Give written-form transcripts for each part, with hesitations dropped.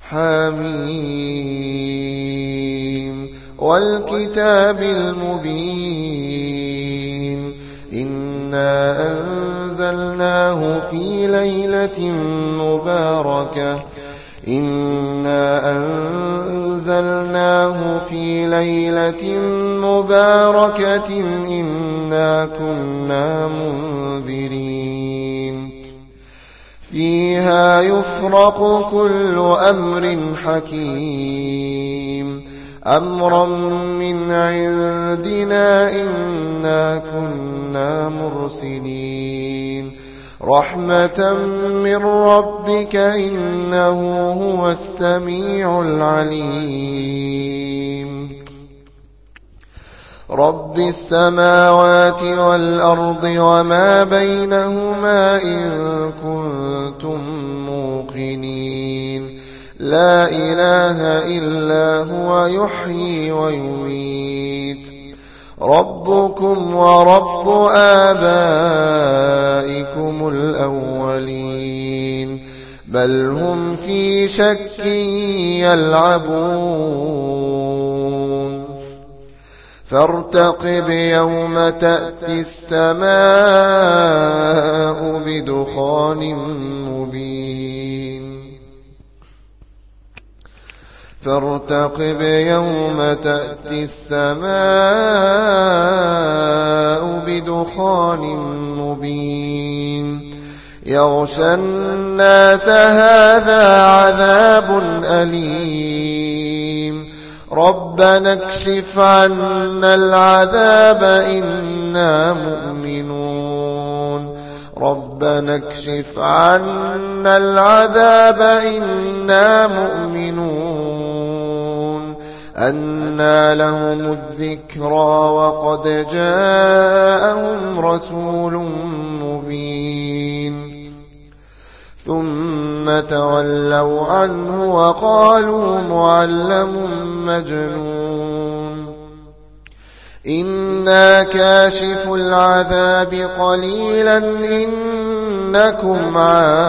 حميم والكتاب المبين إنا أنزلناه في ليلة مباركة إنا كنا منذرين فيها يفرق كل أمر حكيم أمرا من عندنا إنا كنا مرسلين رحمة من ربك إنه هو السميع العليم رب السماوات والأرض وما بينهما إن كنتم موقنين لا إله إلا هو يحيي ويميت ربكم ورب آبائكم الأولين بل هم في شك يلعبون فارتقب يوم تأتي السماء بدخان مبين فارتقب يوم تأتي السماء بدخان مبين يغشى الناس هذا عذاب أليم ربنا اكشف عنا العذاب إنا مؤمنون ربنا اكشف عنا العذاب إنا مؤمنون أنى لهم الذكرى وقد جاءهم رسول مبين ثم تولوا عنه وقالوا معلم مجنون إنا كاشف العذاب قليلا إنكم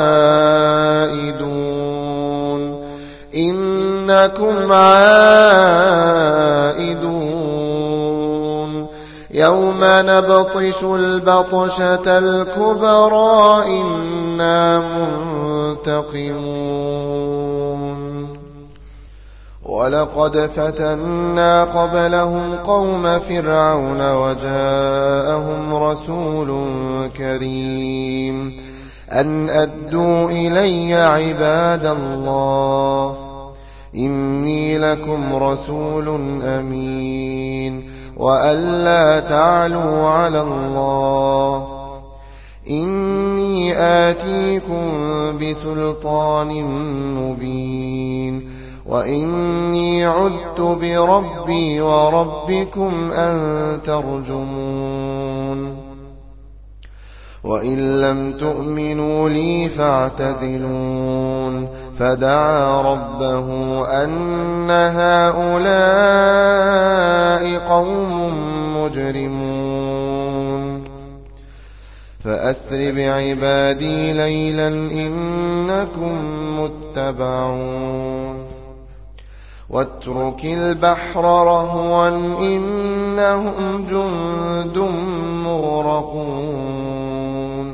عائدون يوم نبطش البطشة الكبرى إنا منتقمون ولقد فتنا قبلهم قوم فرعون وجاءهم رسول كريم أن أدوا إلي عباد الله إني لكم رسول أمين وألا تعلوا على الله إني آتيكم بسلطان مبين وإني عذت بربي وربكم أن ترجمون وإن لم تؤمنوا لي فاعتزلون فدعا ربه أن هؤلاء قوم مجرمون فأسر بعبادي ليلا إنكم متبعون واترك البحر رهوا إنهم جند مغرقون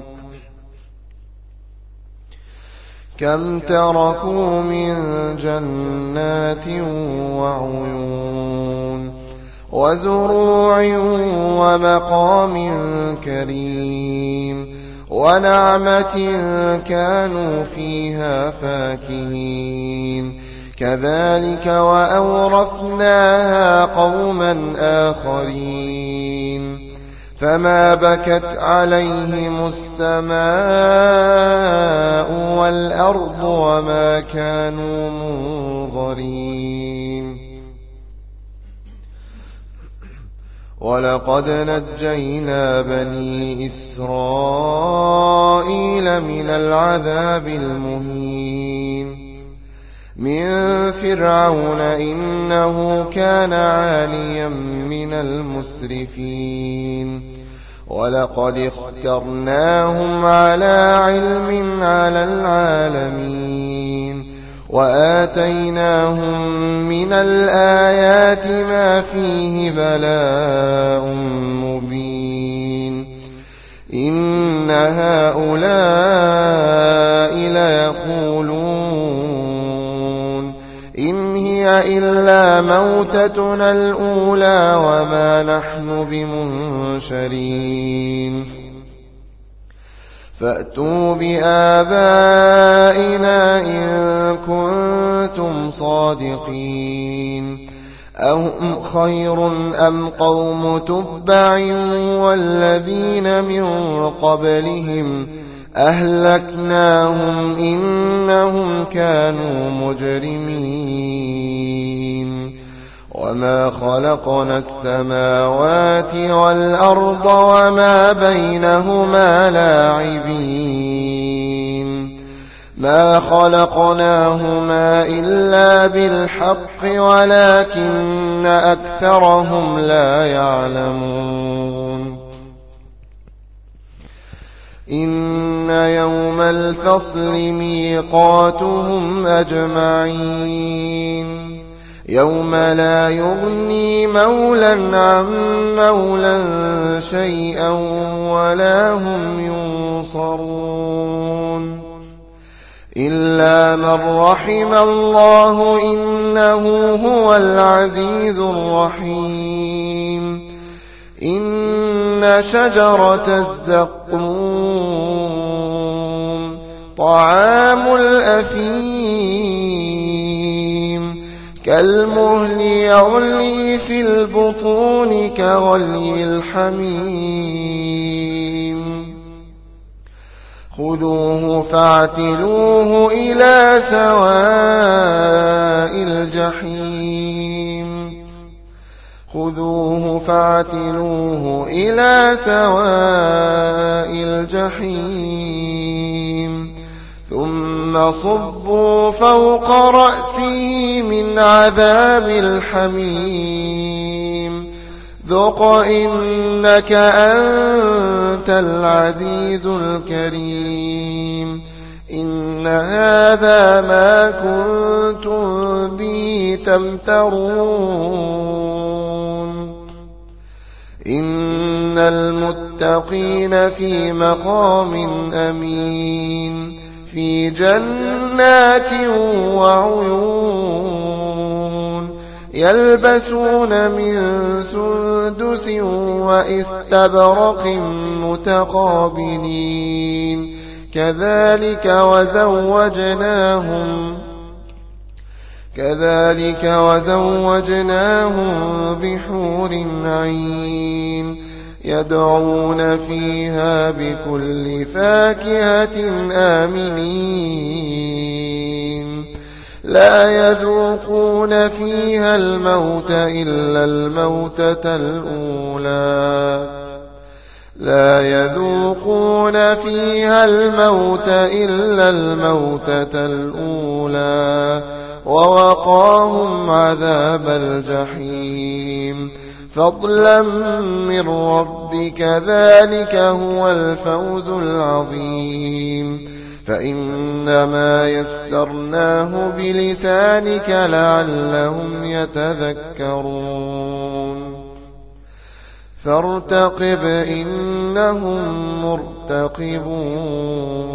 كم تركوا من جنات وعيون وزروع ومقام كريم ونعمة كانوا فيها فاكهين كذلك وأورثناها قوما آخرين فما بكت عليهم السماء والأرض وما كانوا منظرين ولقد نجينا بني إسرائيل من العذاب المهين من فرعون إنه كان عاليا من المسرفين ولقد اخترناهم على علم على العالمين وآتيناهم من الآيات ما فيه بلاء مبين إن هؤلاء ليقولون إن هي إلا موتتنا الأولى وما نحن بمنشرين فأتوا بآبائنا إن كنتم صادقين أهم خير أم قوم تبع والذين من قبلهم أهلكناهم إنهم كانوا مجرمين وما خلقنا السماوات والأرض وما بينهما لاعبين ما خلقناهما إلا بالحق ولكن أكثرهم لا يعلمون إن يوم الفصل ميقاتهم أجمعين يوم لا يغني مولى عن مولى شيئا ولا هم ينصرون إلا من رحم الله إنه هو العزيز الرحيم إن شجرة الزقوم طعام الأثيم كالمهل يغلي في البطون كغلي الحميم خذوه فاعتلوه إلى سواء الجحيم خذوه فاعتلوه إلى سواء الجحيم ثم صبوا فوق رأسه من عذاب الحميم ذق إنك أنت العزيز الكريم إن هذا ما كنتم به تمترون إن المتقين في مقام أمين في جنات وعيون يلبسون من سندس وإستبرق متقابلين كذلك وزوجناهم بحور عين يدعون فيها بكل فاكهة آمنين لا يذوقون فيها الموت إلا الموتة الأولى ووقاهم عذاب الجحيم فضلا من ربك ذلك هو الفوز العظيم فإنما يسرناه بلسانك لعلهم يتذكرون فارتقب إنهم مرتقبون